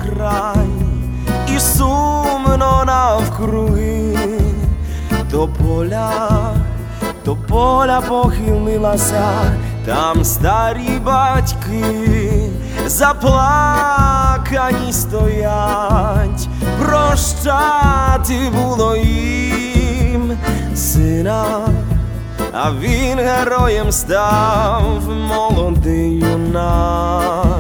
край, і сумно навкруги. До поля похилилася, там старі батьки заплакані стоять, прощати було їм сина, а він героєм став, молодий юнак,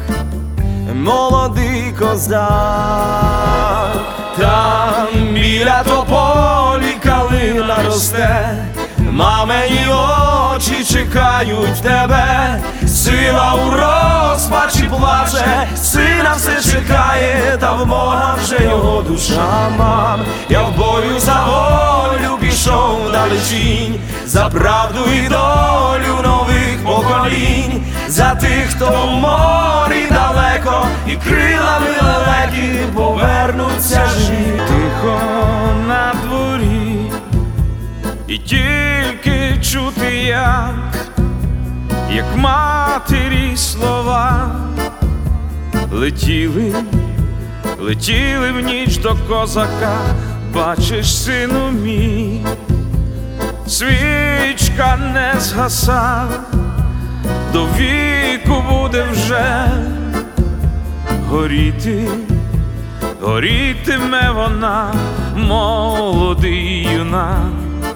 молодий козак. Там біля тополі калина росте, мамині очі чекають тебе. Сила у розпачі плаче, сина все чекає, та в Бога вже його душа. Мам, я в бою за волю пішов далечінь, за правду і долю нових поколінь, за тих, хто в морі далеко і крилами лелеки повернуться живі. Тихо на дворі, і тільки чути, як матері слова летіли в ніч до козака. Бачиш, сину мій, свічка не згаса, до віку буде вже горітиме вона, молодий юнак,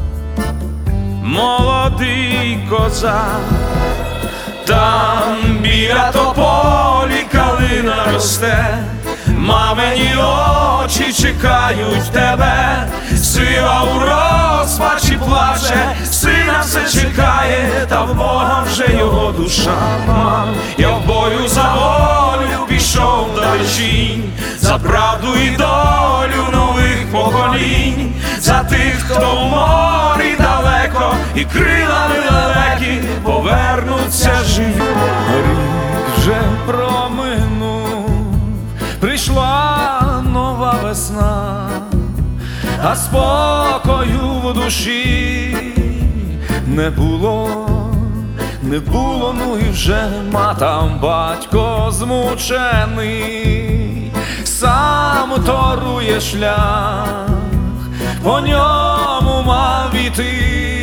молодий козак. Там біля тополі калина росте, мамині очі чекають тебе. Сила у розпачі плаче, сина все чекає, та в Бога вже його душа. Мам, я в бою за волю пішов далечінь, за правду і долю нових поколінь, за тих, хто в морі далеко і крилами лелеки повернуться живі. Рік вже проминув, прийшла нова весна, а спокою в душі не було, ну і вже нема. Там батько змучений, сам торує шлях, по ньому мав іти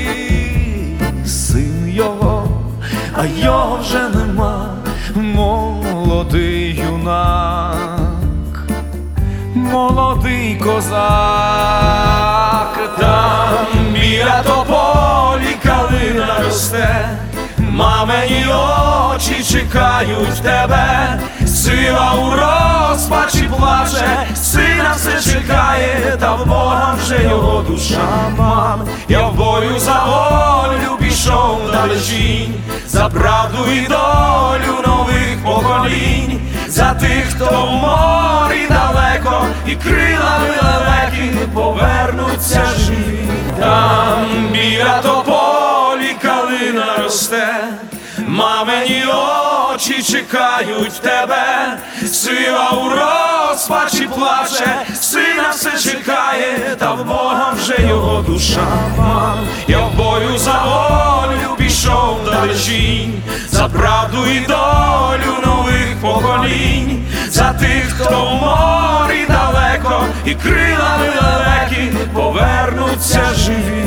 син його, а його вже нема, молодий юнак, молодий козак. Там біля тополі калина росте, мамині очі чекають тебе. Сила у розпачі плаче, сина все чекає, та в Бога вже його душа. Мам, я в бою за волю пішов далечінь, за правду і долю нових поколінь, за тих, хто в морі далеко і крилами лелеки повернуться живі. Там біля тополі калина росте, мамині очі чекають тебе. Сила у розпачі плаче, сина все чекає, та в Бога вже його душа. Мам, я в бою за волю пішов далечінь, за правду і долю нових поколінь, за тих, хто в морі далеко і крилами лелеки повернуться живі.